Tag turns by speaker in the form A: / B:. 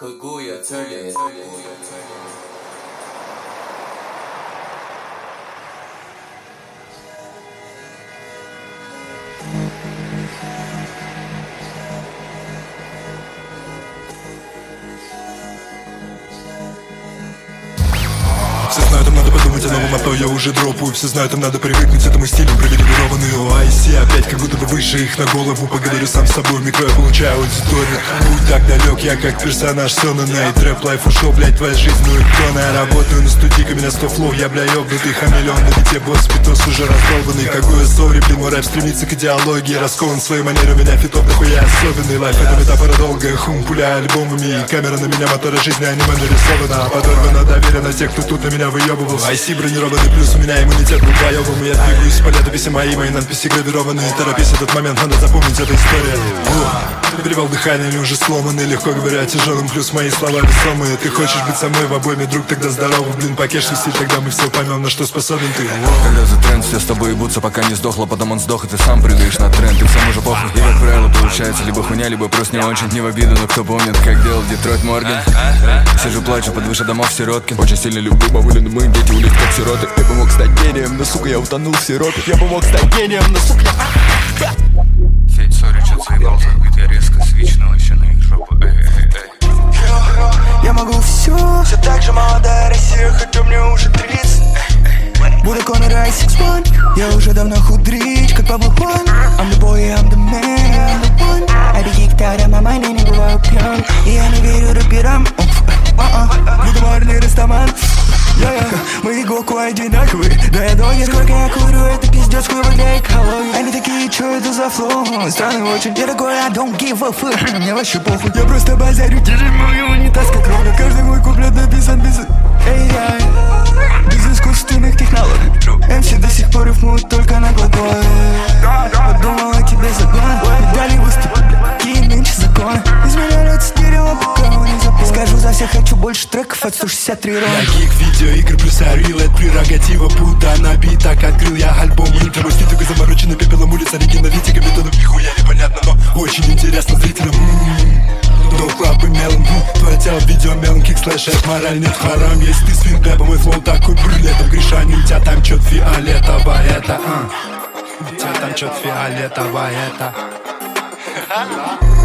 A: 그구여 틀려.
B: Все знают, им надо подумать о новом, а то я уже дропаю. Все знают, им надо привыкнуть этому стилю, привилегированный OIC. Опять как будто бы выше их на голову. Поговорю сам с собой, в микро я получаю аудиторию. Путь так далек, я как персонаж Сона Найт. Рэп-лайф ушел, блять, твоя жизнь, ну и кто? Я работаю на студии, у меня 100 флоу. Я, бля, ёбнутый хамелеон, на бите босс, питос уже раздолбанный. Какой сори, блин, мой рэп стремится к идеологии. Раскован в своей манере, у меня фитоп, такой я особенный. Лайф, это метафора долгая, хум, пуля альбомами. И камера на меня, моторы жизни, аниме нарисована. Подорвано доверие на тех, кто тут на меня выебывался. IC бронированный, плюс у меня иммунитет был боевым. Я двигаюсь по летописи мои надписи гравированные. Торопись, этот момент надо запомнить, эта история. Перевал дыхания, они уже сломаны. Легко говоря, тяжелым, плюс мои слова весомые. Ты хочешь быть со мной в обойме, друг, тогда здоровый. Блин, покешься стиль, тогда мы все поймем, на что способен ты.
C: Когда за тренд, все с тобой ебутся, пока не сдохла. Потом он сдох, и ты сам прыгаешь на тренд. И всем уже похуй, и как правило получается либо хуйня, либо просто не очень. Не в обиду, но кто помнит, как делал Детройт Морган. Сижу, плачу под выше домов Сироткин. Очень сильно люблю бабулин, мы дети улиц как сироты. Я бы мог стать гением, но сука, я утонул в сиропе. Я бы мог стать гением, но сука,
D: Федь, сори, чё-то заебал твой бит, я резко свичнул еще на их жопу,
E: Я могу все так же молодая Россия, хотя мне уже 30. Буду Конор I-6-1. Я уже давно худрич, как Пабло Хуан. I'm the boy, I'm the man, I'm the one. I be geeked out, my mind, я не бываю пьян. И я не верю рэперам. Будемарный Растаман. Мы Гоку одинаковые. Да я догер, сколько я курю, это пиздец, хуево для экологии. Они такие, чё это за флоу? Странный очень. Я такой, I don't give a fuck. Мне вообще похуй. Я просто базарю дерьмо и унитаз как рога. Каждый мой куплет написан без AI, без искусственных технологий. MC до сих пор рифмуют только на глаголе. Подумал о тебе загон. Медали выступят, какие нынче законы. Изменяют стерео, пока он не запомнил. Скажу за всех, хочу больше треков от 163 ровно.
B: Таких видеоигр плюс Unreal, это прерогатива Будда на битах. Открыл я альбом интро. Мой стиль только замороченный пепелом улиц. Оригиналитика методом нихуя непонятно, но очень интересно зрителям. Дол клаб и мелон, твое тело видео мелон, кик слэш, это мораль, нет харам. Есть ты свин дэпа, мой флоу такой брылетом грешанин. У тебя там чё-то фиолетово, это У тебя там чё-то фиолетово, это